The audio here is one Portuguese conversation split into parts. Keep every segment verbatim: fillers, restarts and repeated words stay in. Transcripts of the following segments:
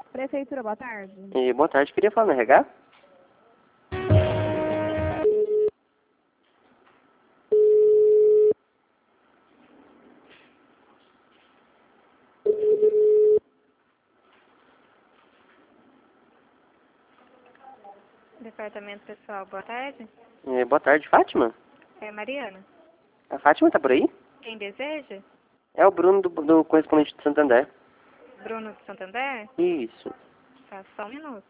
Prefeitura, boa tarde. E, boa tarde, queria falar no R H? Departamento pessoal, boa tarde. E, boa tarde, Fátima? É Mariana. A Fátima tá por aí? Quem deseja? É o Bruno do, do correspondente de Santander. Bruno de Santander? Isso. Tá, só um minuto.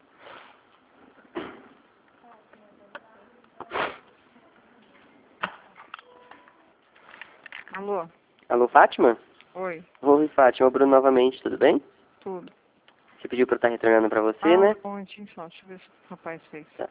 Alô? Alô, Fátima? Oi, Oi, Fátima, o Bruno novamente, tudo bem? tudo. Você pediu pra eu estar retornando pra você, ah, né? um momentinho só, deixa eu ver se o rapaz fez. Tá.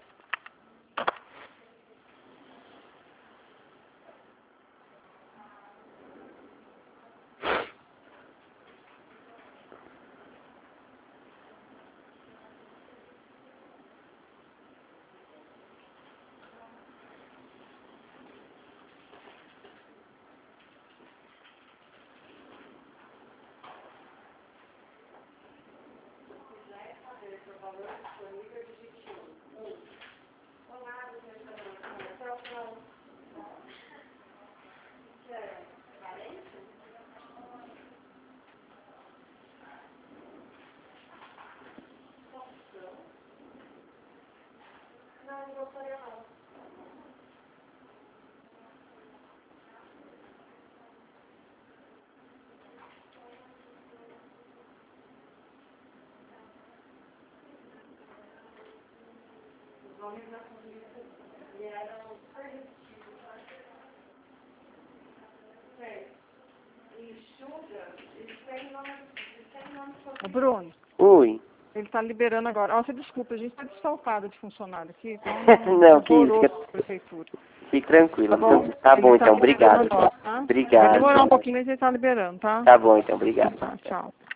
Ô, Bruno, Oi. ele tá liberando agora. Ó, você desculpa, a gente tá desfalcada de funcionário aqui. Não, que isso, Horroroso que- a prefeitura. Fique tranquilo. Tá bom? Então, tá bom, Ele tá então, obrigado. liberando agora, tá? Vai Obrigado. demorar um pouquinho, mas ele tá liberando, tá? Tá bom, então, obrigado. Tá, tchau.